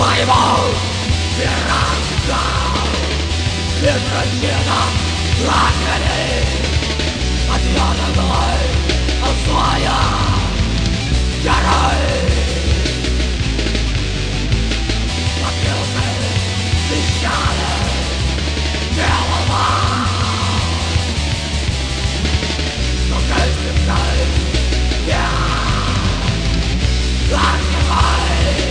Поймал пиранга без причина лакали отъеденный от своя герой. Покрылся песчаной белого, но костяной я огневой.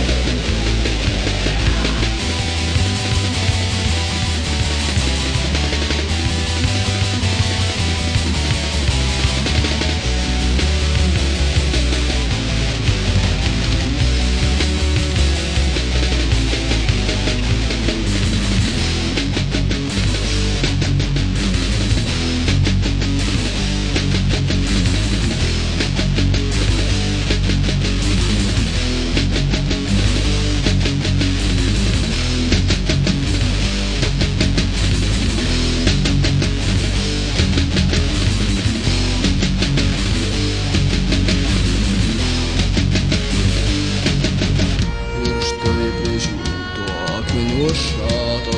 Šato,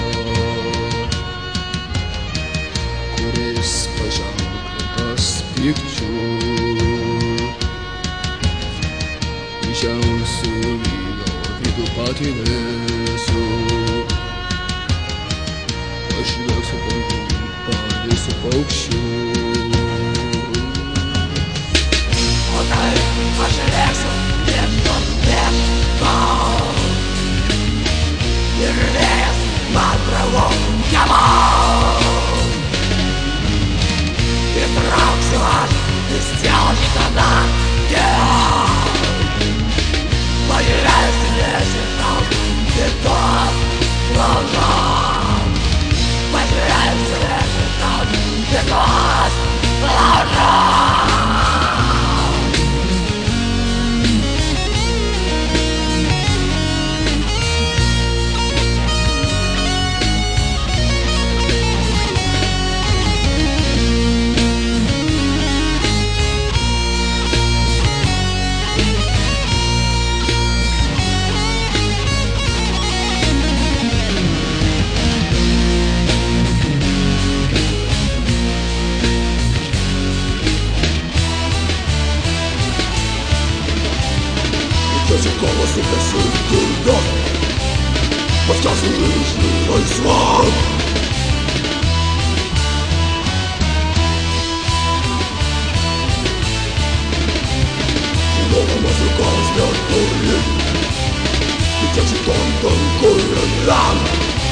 kuris paženklintas pykčiu, įžengsiu į jo vidų patylėsiu, pažvelgsiu bangų, padėsiu paukščių. O taip aš lėksiu prieš tau. Ir vėjas man bravo kemau. Įtrauksiu aš vis dėl tada pažiūrėsiu nežinau kitos laužos. Pažiūrėsiu nežinau kitos laužos. Kovos upės ir turdos, paskelsiu iš laisva. Žinodamas ir karas neturi, tik tiek šitam tankuriam.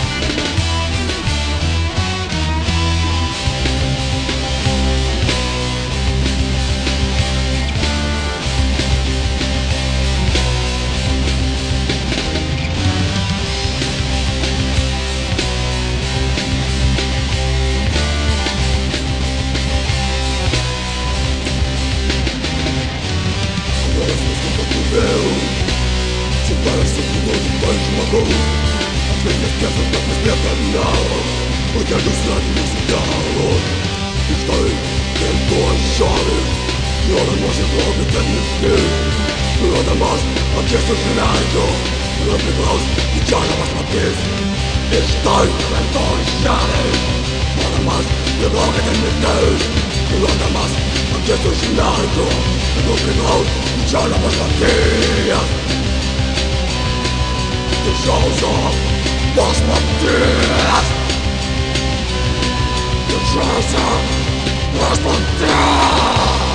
Сепарasi nuo žmogaus, atveikęs tiesą, bet mes niekada o kelius svetimus daro. Tik tai kento šalį, nodamas įtraukti ten mirti, duodamas akis užsileido, apliklaus didžiausiamas matys. Tik tai kento šalį, nodamas įtraukti ten mirti, duodamas akis užsileido, apliklaus didžiausiamas matys. Didžiausias paslaptis, didžiausias paslaptis.